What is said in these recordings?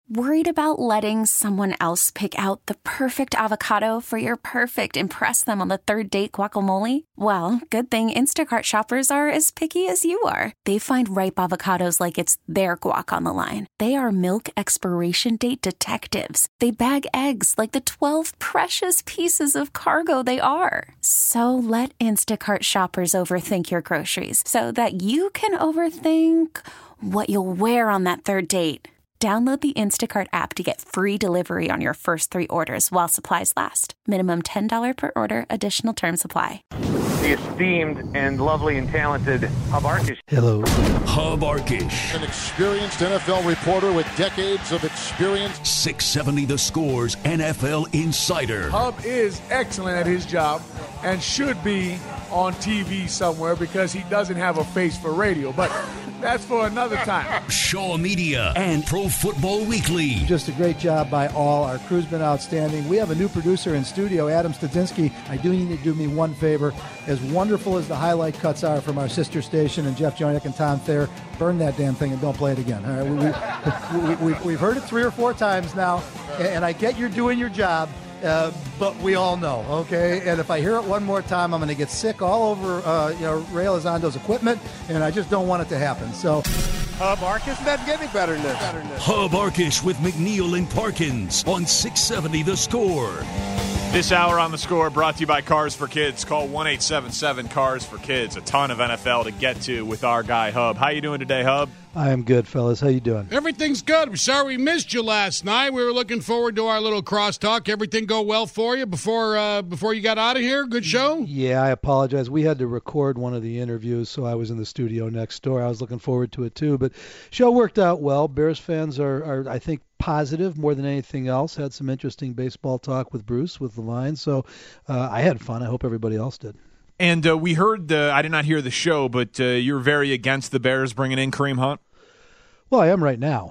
Worried about letting someone else pick out the perfect avocado for your perfect impress them on the third date guacamole? Well, good thing Instacart shoppers are as picky as you are. They find ripe avocados like it's their guac on the line. They are milk expiration date detectives. They bag eggs like the 12 precious pieces of cargo they are. So let Instacart shoppers overthink your groceries so that you can overthink what you'll wear on that third date. Download the Instacart app to get free delivery on your first 3 orders while supplies last. Minimum $10 per order. Additional terms apply. The esteemed and lovely and talented Hub Arkush. Hello. Hub Arkush. An experienced NFL reporter with decades of experience. 670 The Score's NFL insider. Hub is excellent at his job and should be on TV somewhere because he doesn't have a face for radio. But that's for another time. Shaw Media and Pro Football Weekly. Just a great job by all. Our crew's been outstanding. We have a new producer in studio, Adam Studzinski. I do need to do me one favor. As wonderful as the highlight cuts are from our sister station and Jeff Joniak and Tom Thayer, burn that damn thing and don't play it again. All right? We've heard it 3 or 4 times now, and I get you're doing your job. But we all know, okay? And if I hear it one more time, I'm going to get sick all over, Ray Elizondo's equipment, and I just don't want it to happen. So, Hub Arkush doesn't get any better than this. Hub Arkush with McNeil and Parkins on 670 The Score. This hour on The Score brought to you by Cars for Kids. Call 1-877-CARS-FOR-KIDS. A ton of NFL to get to with our guy, Hub. How you doing today, Hub? I am good, fellas. How you doing? Everything's good. We're sorry we missed you last night. We were looking forward to our little crosstalk. Everything go well for you before you got out of here? Good show? Yeah, I apologize. We had to record one of the interviews, so I was in the studio next door. I was looking forward to it, too. But show worked out well. Bears fans are I think, positive more than anything else. Had some interesting baseball talk with Bruce, with Levine. So I had fun. I hope everybody else did. And we heard, I did not hear the show, but you're very against the Bears bringing in Kareem Hunt? Well, I am right now.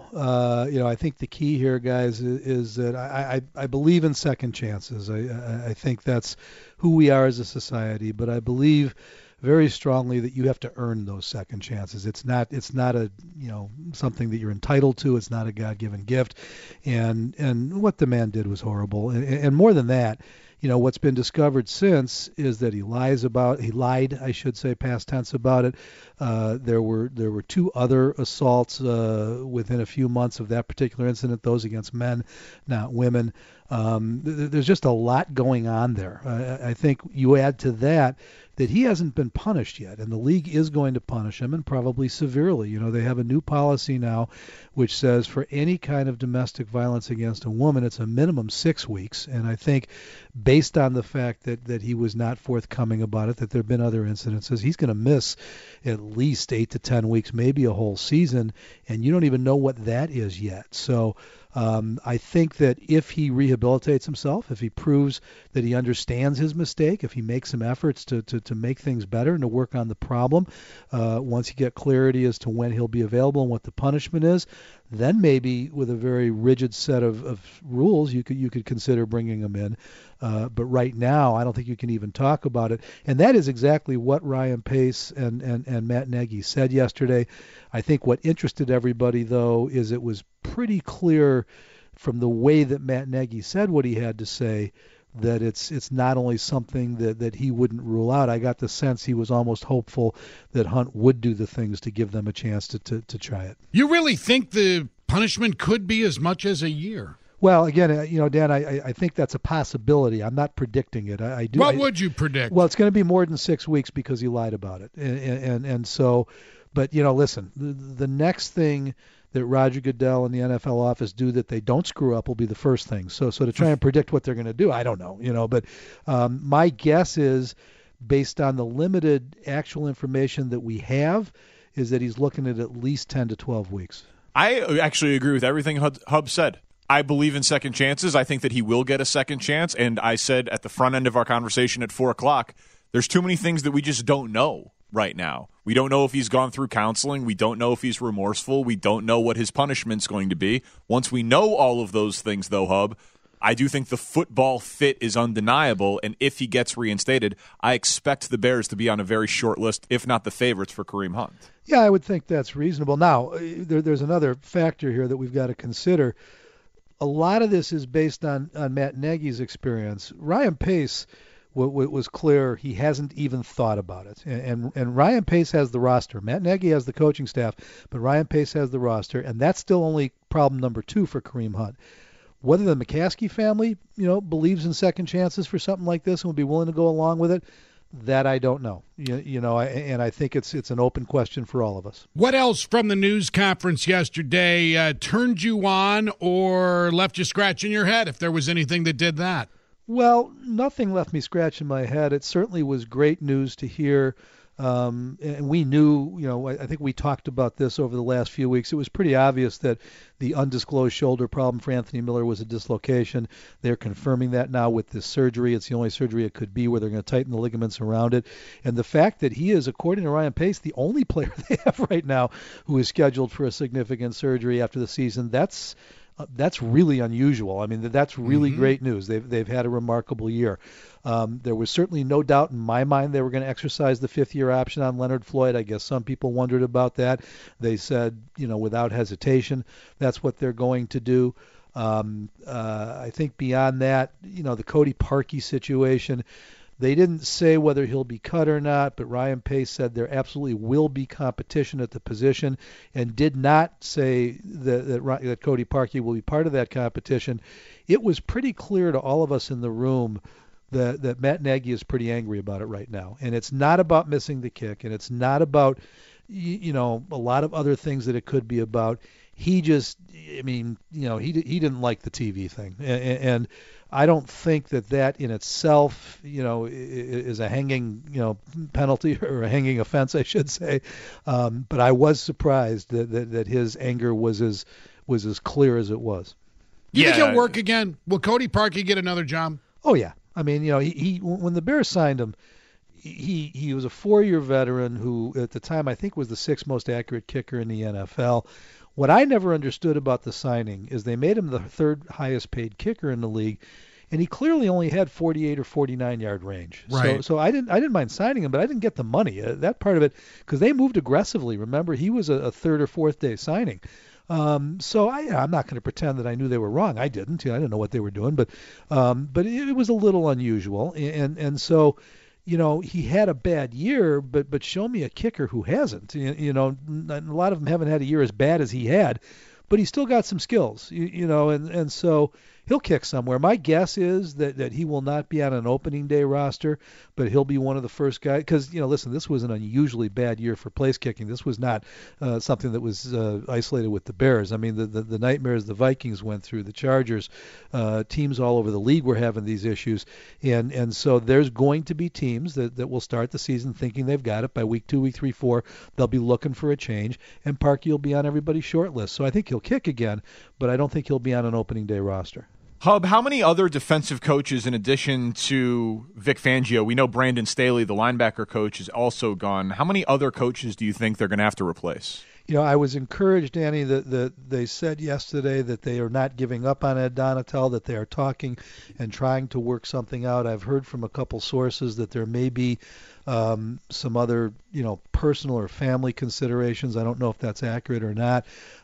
I think the key here, guys, is that I believe in second chances. I think that's who we are as a society, but I believe very strongly that you have to earn those second chances. It's not a something that you're entitled to. It's not a God-given gift, and what the man did was horrible. And more than that, what's been discovered since is that he lied, I should say, past tense about it. There were 2 other assaults within a few months of that particular incident, those against men, not women. There's just a lot going on there. I think you add to that he hasn't been punished yet, and the league is going to punish him, and probably severely. They have a new policy now which says for any kind of domestic violence against a woman, it's a minimum 6 weeks. And I think based on the fact that he was not forthcoming about it, that there have been other incidences, he's going to miss at least 8 to 10 weeks, maybe a whole season, and you don't even know what that is yet. So I think that if he rehabilitates himself, if he proves that he understands his mistake, if he makes some efforts to make things better and to work on the problem, once you get clarity as to when he'll be available and what the punishment is, then maybe with a very rigid set of rules, you could consider bringing him in. But right now, I don't think you can even talk about it. And that is exactly what Ryan Pace and Matt Nagy said yesterday. I think what interested everybody, though, is it was pretty clear from the way that Matt Nagy said what he had to say that it's not only something that he wouldn't rule out. I got the sense he was almost hopeful that Hunt would do the things to give them a chance to try it. You really think the punishment could be as much as a year? Well, again, Dan, I think that's a possibility. I'm not predicting it. I do. What would you predict? Well, it's going to be more than 6 weeks because he lied about it, and so. But listen, the next thing that Roger Goodell and the NFL office do that they don't screw up will be the first thing. So to try and predict what they're going to do, I don't know. But my guess is, based on the limited actual information that we have, is that he's looking at least 10 to 12 weeks. I actually agree with everything Hub said. I believe in second chances. I think that he will get a second chance. And I said at the front end of our conversation at 4 o'clock, there's too many things that we just don't know right now. We don't know if he's gone through counseling. We don't know if he's remorseful. We don't know what his punishment's going to be. Once we know all of those things, though, Hub, I do think the football fit is undeniable. And if he gets reinstated, I expect the Bears to be on a very short list, if not the favorites, for Kareem Hunt. Yeah, I would think that's reasonable. Now, there's another factor here that we've got to consider. a lot of this is based on Matt Nagy's experience. Ryan Pace was clear he hasn't even thought about it. And Ryan Pace has the roster. Matt Nagy has the coaching staff, but Ryan Pace has the roster, and that's still only problem number 2 for Kareem Hunt. Whether the McCaskey family, believes in second chances for something like this and would be willing to go along with it, that I don't know. And I think it's an open question for all of us. What else from the news conference yesterday turned you on or left you scratching your head, if there was anything that did that? Well, nothing left me scratching my head. It certainly was great news to hear. And we knew, I think we talked about this over the last few weeks. It was pretty obvious that the undisclosed shoulder problem for Anthony Miller was a dislocation. They're confirming that now with this surgery. It's the only surgery it could be where they're going to tighten the ligaments around it. And the fact that he is, according to Ryan Pace, the only player they have right now who is scheduled for a significant surgery after the season, that's really unusual. I mean, that's really great news. They've had a remarkable year. There was certainly no doubt in my mind they were going to exercise the 5th-year option on Leonard Floyd. I guess some people wondered about that. They said, without hesitation, that's what they're going to do. I think beyond that, the Cody Parkey situation, they didn't say whether he'll be cut or not, but Ryan Pace said there absolutely will be competition at the position and did not say that Cody Parkey will be part of that competition. It was pretty clear to all of us in the room that Matt Nagy is pretty angry about it right now. And it's not about missing the kick, and it's not about, a lot of other things that it could be about. He just, he didn't like the TV thing. And I don't think that in itself, is a hanging, penalty or a hanging offense, I should say. But I was surprised that his anger was as clear as it was. You think he'll work again? Will Cody Parkey get another job? Oh, yeah. I mean, he when the Bears signed him, he was a 4-year veteran who at the time I think was the 6th most accurate kicker in the NFL. What I never understood about the signing is they made him the 3rd highest paid kicker in the league, and he clearly only had 48 or 49-yard range. Right. So I didn't mind signing him, but I didn't get the money. That part of it, because they moved aggressively. Remember, he was a 3rd or 4th day signing. So I'm not going to pretend that I knew they were wrong. I didn't. I didn't know what they were doing, but it was a little unusual. And so, he had a bad year, but show me a kicker who hasn't. A lot of them haven't had a year as bad as he had, but he's still got some skills. And so he'll kick somewhere. My guess is that he will not be on an opening day roster, but he'll be one of the first guys. Because, listen, this was an unusually bad year for place kicking. This was not something that was isolated with the Bears. I mean, the nightmares the Vikings went through, the Chargers, teams all over the league were having these issues. And so there's going to be teams that will start the season thinking they've got it. By week 2, week 3, 4, they'll be looking for a change, and Parkey will be on everybody's short list. So I think he'll kick again, but I don't think he'll be on an opening day roster. Hub, how many other defensive coaches in addition to Vic Fangio? We know Brandon Staley, the linebacker coach, is also gone. How many other coaches do you think they're going to have to replace? I was encouraged, Danny, that they said yesterday that they are not giving up on Ed Donatel, that they are talking and trying to work something out. I've heard from a couple sources that there may be some other, personal or family considerations. I don't know if that's accurate or not.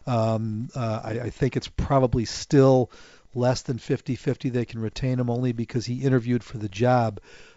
I think it's probably still less than 50-50 they can retain him, only because he interviewed for the job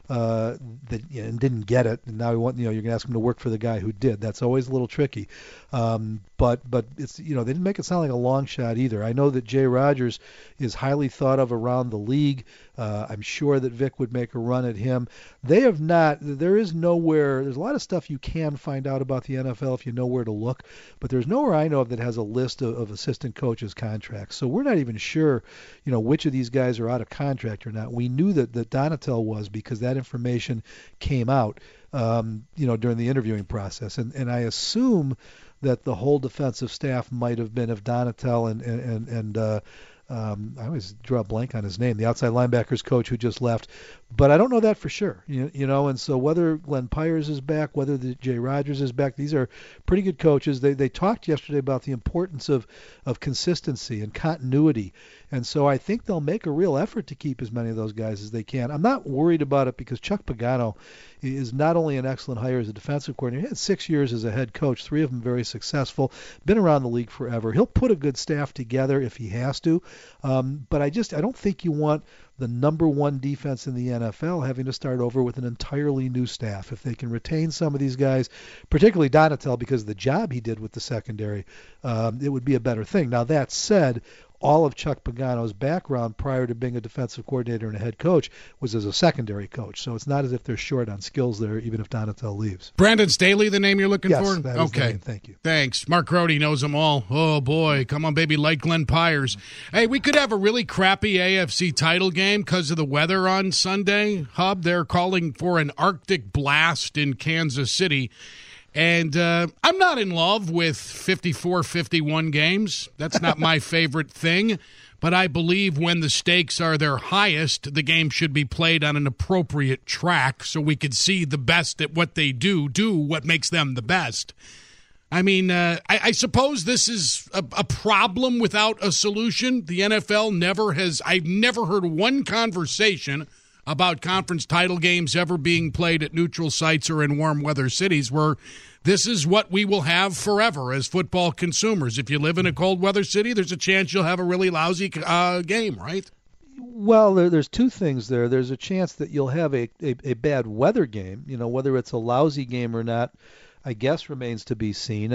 and didn't get it, and now you're going to ask him to work for the guy who did. That's always a little tricky. But it's they didn't make it sound like a long shot either. I know that Jay Rodgers is highly thought of around the league. I'm sure that Vic would make a run at him. They have not. There's a lot of stuff you can find out about the NFL if you know where to look, but there's nowhere I know of that has a list of assistant coaches' contracts. So we're not even sure, which of these guys are out of contract or not. We knew that Donatel was, because that information came out, during the interviewing process, and I assume that the whole defensive staff might have been of Donatel and I always draw a blank on his name, the outside linebackers coach who just left, but I don't know that for sure. And so whether Glenn Pyers is back, whether Jay Rodgers is back, these are pretty good coaches. They talked yesterday about the importance of consistency and continuity, and so I think they'll make a real effort to keep as many of those guys as they can. I'm not worried about it because Chuck Pagano is not only an excellent hire as a defensive coordinator, he had 6 years as a head coach, 3 of them very successful, been around the league forever. He'll put a good staff together if he has to, But I don't think you want the number one defense in the NFL having to start over with an entirely new staff. If they can retain some of these guys, particularly Donatell, because of the job he did with the secondary, it would be a better thing. Now, that said, all of Chuck Pagano's background prior to being a defensive coordinator and a head coach was as a secondary coach. So it's not as if they're short on skills there, even if Donatell leaves. Brandon Staley, the name you're looking for? Yes, that is the name. Thank you. Thanks. Mark Grody knows them all. Oh, boy. Come on, baby, like Glenn Pyers. Hey, we could have a really crappy AFC title game because of the weather on Sunday. Hub, they're calling for an Arctic blast in Kansas City. And I'm not in love with 54-51 games. That's not my favorite thing. But I believe when the stakes are their highest, the game should be played on an appropriate track so we could see the best at what they do what makes them the best. I mean, I suppose this is a problem without a solution. The NFL I've never heard one conversation about conference title games ever being played at neutral sites or in warm weather cities where this is what we will have forever as football consumers. If you live in a cold weather city, there's a chance you'll have a really lousy game, right? Well, there's two things there. There's a chance that you'll have a bad weather game. Whether it's a lousy game or not, I guess remains to be seen.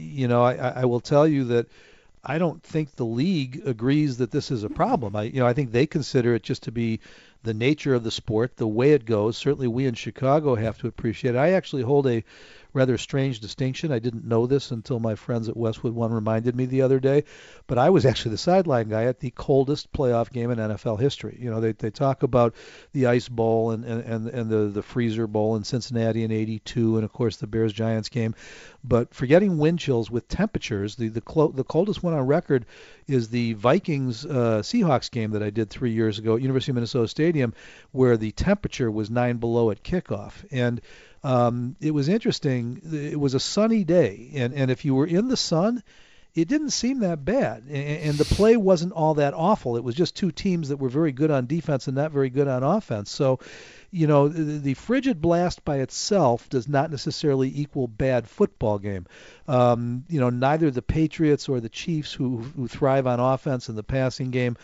I will tell you that I don't think the league agrees that this is a problem. I think they consider it just to be the nature of the sport, the way it goes. Certainly we in Chicago have to appreciate it. I actually hold a rather strange distinction. I didn't know this until my friends at Westwood One reminded me the other day, but I was actually the sideline guy at the coldest playoff game in NFL history. They talk about the Ice Bowl and the Freezer Bowl in Cincinnati in '82, and of course the Bears-Giants game. But forgetting wind chills with temperatures, the coldest one on record is the Vikings Seahawks game that I did 3 years ago at University of Minnesota Stadium, where the temperature was 9 below at kickoff. And it was interesting. It was a sunny day, and if you were in the sun, it didn't seem that bad, and the play wasn't all that awful. It was just two teams that were very good on defense and not very good on offense. So, the frigid blast by itself does not necessarily equal bad football game. Neither the Patriots or the Chiefs, who thrive on offense in the passing game,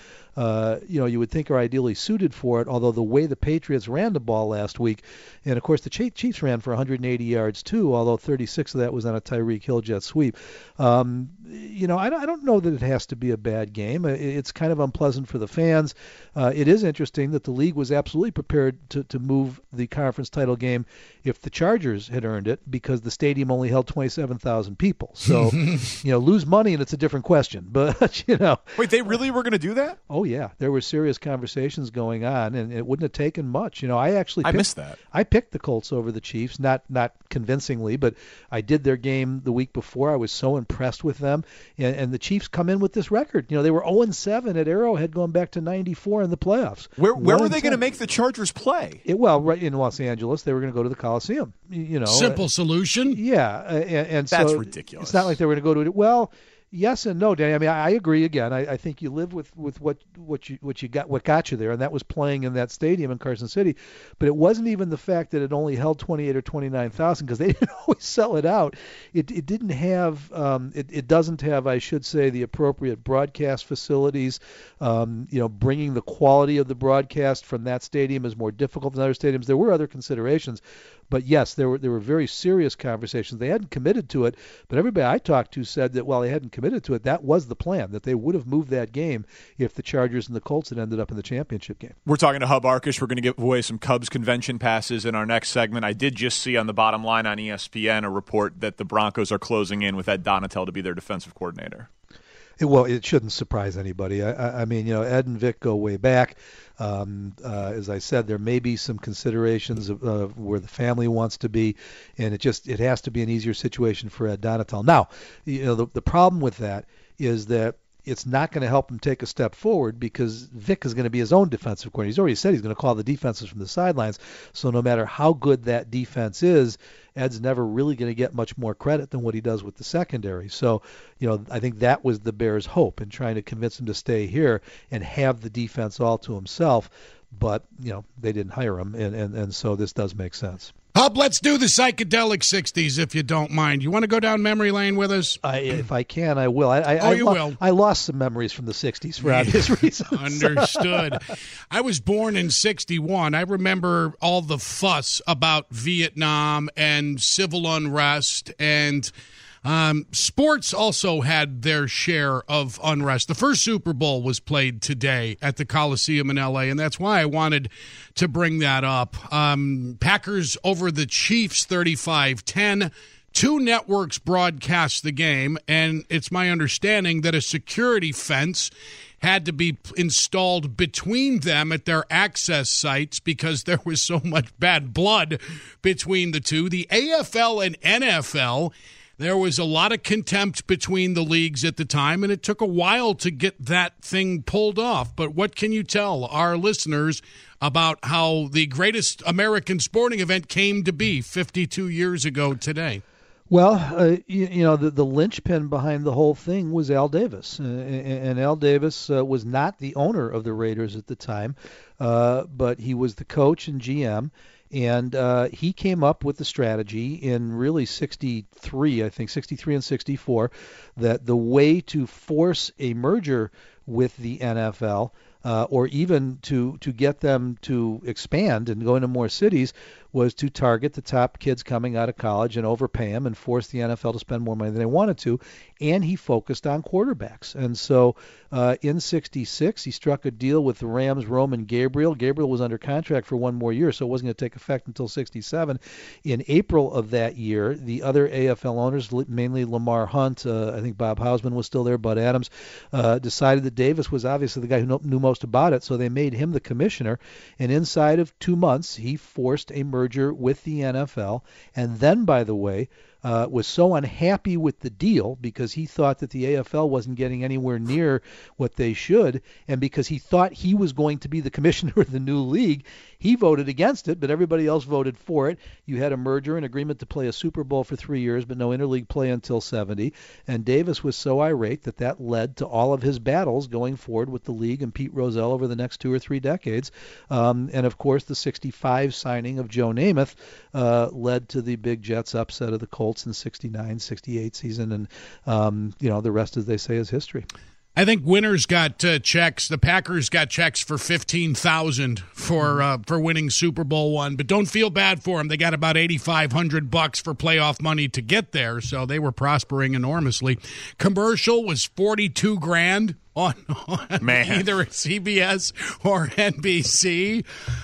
you would think are ideally suited for it, although the way the Patriots ran the ball last week, and of course the Chiefs ran for 180 yards too, although 36 of that was on a Tyreek Hill jet sweep. I don't know that it has to be a bad game. It's kind of unpleasant for the fans. It is interesting that the league was absolutely prepared to move the conference title game if the Chargers had earned it, because the stadium only held 27,000 people. So, lose money and it's a different question. But, Wait, they really were going to do that? Oh, yeah. There were serious conversations going on, and it wouldn't have taken much. I missed that. I picked the Colts over the Chiefs, not convincingly, but I did their game the week before. I was so impressed with them. And the Chiefs come in with this record. They were 0-7 at Arrowhead going back to '94 in the playoffs. Where were they going to make the Chargers play? Right in Los Angeles. They were going to go to the Coliseum. Simple solution. Yeah, and that's so ridiculous. It's not like they were going to go to it. Well, yes and no, Danny. I mean, I agree. Again, I think you live with what got you there, and that was playing in that stadium in Carson City. But it wasn't even the fact that it only held 28 or 29,000, because they didn't always sell it out. It didn't have. It doesn't have, I should say, the appropriate broadcast facilities. Bringing the quality of the broadcast from that stadium is more difficult than other stadiums. There were other considerations. But yes, there were very serious conversations. They hadn't committed to it, but everybody I talked to said that while they hadn't committed to it, that was the plan, that they would have moved that game if the Chargers and the Colts had ended up in the championship game. We're talking to Hub Arkush. We're going to give away some Cubs convention passes in our next segment. I did just see on the bottom line on ESPN a report that the Broncos are closing in with Ed Donatell to be their defensive coordinator. Well, it shouldn't surprise anybody. I mean, Ed and Vic go way back. As I said, there may be some considerations of where the family wants to be, and it has to be an easier situation for Ed Donatell. Now, the problem with that is that it's not going to help him take a step forward, because Vic is going to be his own defensive coordinator. He's already said he's going to call the defenses from the sidelines. So no matter how good that defense is, Ed's never really going to get much more credit than what he does with the secondary. So, I think that was the Bears' hope in trying to convince him to stay here and have the defense all to himself. But, they didn't hire him, and so this does make sense. Hub, let's do the psychedelic 60s, if you don't mind. You want to go down memory lane with us? If I can, I will. You will. I lost some memories from the 60s for obvious reasons. Understood. I was born in 61. I remember all the fuss about Vietnam and civil unrest, and sports also had their share of unrest. The first Super Bowl was played today at the Coliseum in L.A., and that's why I wanted to bring that up. Packers over the Chiefs 35-10. Two networks broadcast the game, and it's my understanding that a security fence had to be installed between them at their access sites because there was so much bad blood between the two. The AFL and NFL, there was a lot of contempt between the leagues at the time, and it took a while to get that thing pulled off. But what can you tell our listeners about how the greatest American sporting event came to be 52 years ago today? Well, the linchpin behind the whole thing was Al Davis. And Al Davis was not the owner of the Raiders at the time, but he was the coach and GM. And he came up with the strategy in really 63 and 64, that the way to force a merger with the NFL, or even to get them to expand and go into more cities, was to target the top kids coming out of college and overpay them and force the NFL to spend more money than they wanted to. And he focused on quarterbacks. And so in 66, he struck a deal with the Rams, Roman Gabriel. Gabriel was under contract for one more year, so it wasn't going to take effect until 67. In April of that year, the other AFL owners, mainly Lamar Hunt, I think Bob Hausman was still there, Bud Adams, decided that Davis was obviously the guy who knew most about it, so they made him the commissioner. And inside of 2 months, he forced a merger with the NFL. And then, by the way, was so unhappy with the deal because he thought that the AFL wasn't getting anywhere near what they should, and because he thought he was going to be the commissioner of the new league, he voted against it, but everybody else voted for it. You had a merger, an agreement to play a Super Bowl for 3 years, but no interleague play until 70, and Davis was so irate that led to all of his battles going forward with the league and Pete Rozelle over the next 2 or 3 decades. And of course, the 65 signing of Joe Namath led to the big Jets upset of the Colts in 69, 68 season, and the rest, as they say, is history. I think winners got checks. The Packers got checks for $15,000 for winning Super Bowl I, but don't feel bad for them. They got about $8,500 for playoff money to get there, so they were prospering enormously. Commercial was $42,000 on either CBS or NBC.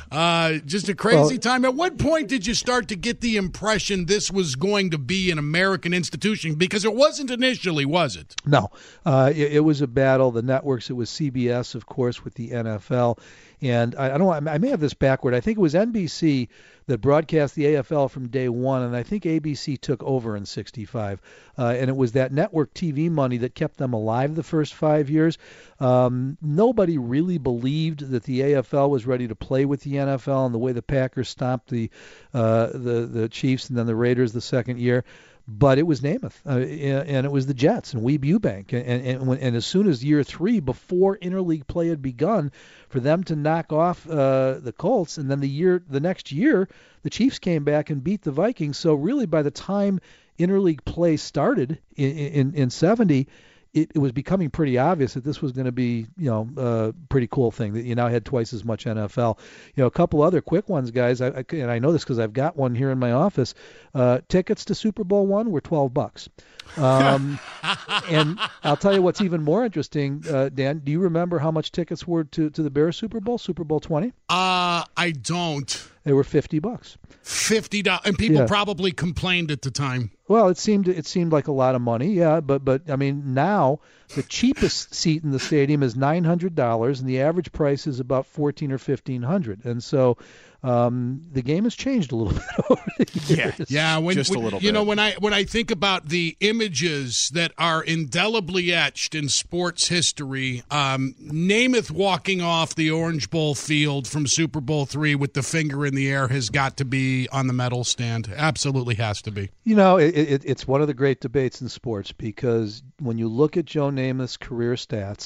Just a crazy time. At what point did you start to get the impression this was going to be an American institution? Because it wasn't initially, was it? No. It was a battle. The networks, it was CBS, of course, with the NFL. And I may have this backward. I think it was NBC that broadcast the AFL from day one, and I think ABC took over in 65. And it was that network TV money that kept them alive the first 5 years. Nobody really believed that the AFL was ready to play with the NFL, and the way the Packers stomped the Chiefs and then the Raiders the second year. But it was Namath, and it was the Jets and Weeb Ewbank, and as soon as year 3, before interleague play had begun, for them to knock off the Colts, and then the next year, the Chiefs came back and beat the Vikings. So really, by the time interleague play started in 70, it was becoming pretty obvious that this was going to be, a pretty cool thing, that you now had twice as much NFL. A couple other quick ones, guys, and I know this because I've got one here in my office. Tickets to Super Bowl I were $12. And I'll tell you what's even more interesting, Dan. Do you remember how much tickets were to the Bears Super Bowl 20? I don't. They were $50. $50, and people probably complained at the time. Well, it seemed like a lot of money, yeah. But I mean, now the cheapest seat in the stadium is $900, and the average price is about $1,400 or $1,500. And so the game has changed a little bit over the years. Yeah, just a little bit. When I think about the images that are indelibly etched in sports history, Namath walking off the Orange Bowl field from Super Bowl III with the finger in the air has got to be on the medal stand. Absolutely has to be. It's one of the great debates in sports, because when you look at Joe Namath's career stats,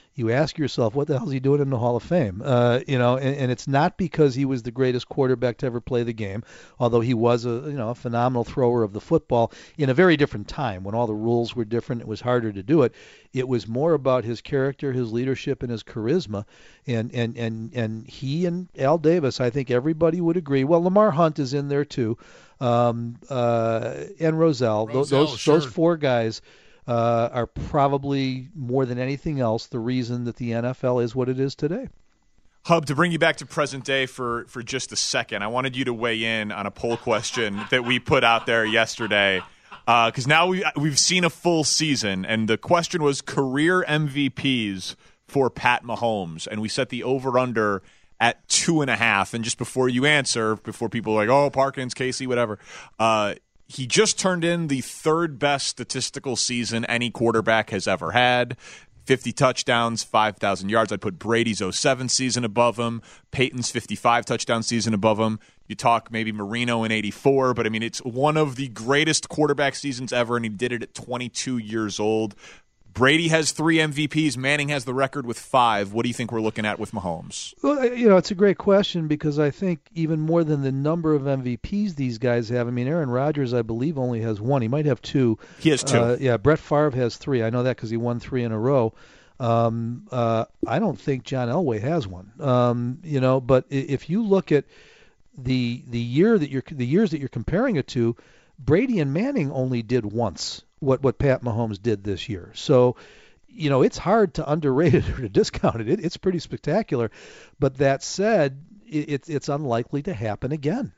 you ask yourself, what the hell is he doing in the Hall of Fame? And it's not because he was the greatest quarterback to ever play the game, although he was a phenomenal thrower of the football in a very different time when all the rules were different. It was harder to do it. It was more about his character, his leadership, and his charisma. And he and Al Davis, I think everybody would agree. Well, Lamar Hunt is in there too, and Rozelle. Those four guys are probably more than anything else the reason that the NFL is what it is today. Hub, to bring you back to present day for just a second, I wanted you to weigh in on a poll question that we put out there yesterday, because now we've seen a full season, and the question was career MVPs for Pat Mahomes, and we set the over-under at 2.5. And just before you answer, before people are like, oh, Parkins, Casey, whatever, he just turned in the third best statistical season any quarterback has ever had. 50 touchdowns, 5,000 yards. I'd put Brady's 07 season above him, Peyton's 55 touchdown season above him. You talk maybe Marino in 84, but I mean, it's one of the greatest quarterback seasons ever, and he did it at 22 years old. Brady has 3 MVPs. Manning has the record with 5. What do you think we're looking at with Mahomes? Well, it's a great question because I think even more than the number of MVPs these guys have, I mean, Aaron Rodgers, I believe, only has 1. He might have 2. He has 2. Brett Favre has 3. I know that because he won 3 in a row. I don't think John Elway has 1. But if you look at the years that you're comparing it to, Brady and Manning only did once what Pat Mahomes did this year. So, it's hard to underrate it or to discount it. It's pretty spectacular. But that said, it's unlikely to happen again.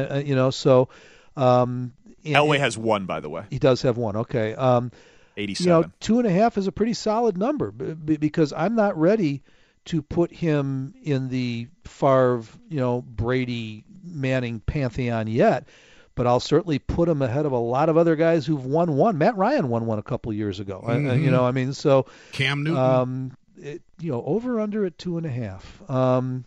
Elway has 1, by the way. He does have 1. Okay. 87. 2.5 is a pretty solid number because I'm not ready to put him in the Favre, Brady, Manning pantheon yet. But I'll certainly put him ahead of a lot of other guys who've won 1. Matt Ryan won 1 a couple years ago. Mm-hmm. So Cam Newton. Over under at 2.5.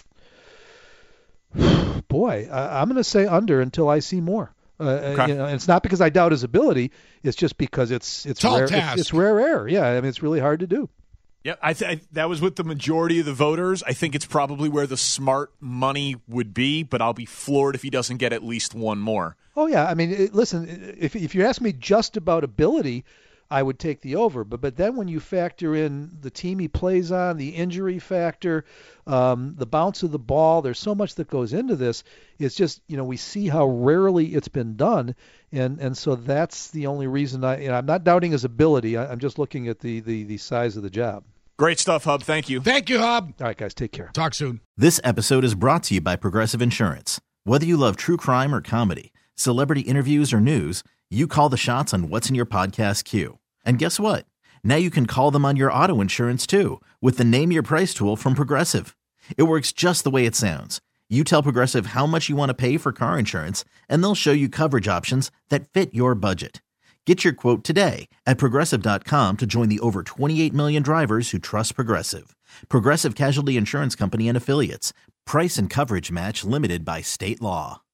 Boy, I'm going to say under until I see more. Okay. And it's not because I doubt his ability. It's just because it's rare. It's rare air. Yeah, I mean it's really hard to do. Yeah, that was with the majority of the voters. I think it's probably where the smart money would be, but I'll be floored if he doesn't get at least 1 more. Oh, yeah. I mean, listen, if you ask me just about ability, I would take the over. But then when you factor in the team he plays on, the injury factor, the bounce of the ball, there's so much that goes into this. It's just, we see how rarely it's been done. And so that's the only reason I'm not doubting his ability. I'm just looking at the size of the job. Great stuff, Hub. Thank you. Thank you, Hub. All right, guys, take care. Talk soon. This episode is brought to you by Progressive Insurance. Whether you love true crime or comedy, celebrity interviews or news, you call the shots on what's in your podcast queue. And guess what? Now you can call them on your auto insurance too with the Name Your Price tool from Progressive. It works just the way it sounds. You tell Progressive how much you want to pay for car insurance, and they'll show you coverage options that fit your budget. Get your quote today at Progressive.com to join the over 28 million drivers who trust Progressive. Progressive Casualty Insurance Company and Affiliates. Price and coverage match limited by state law.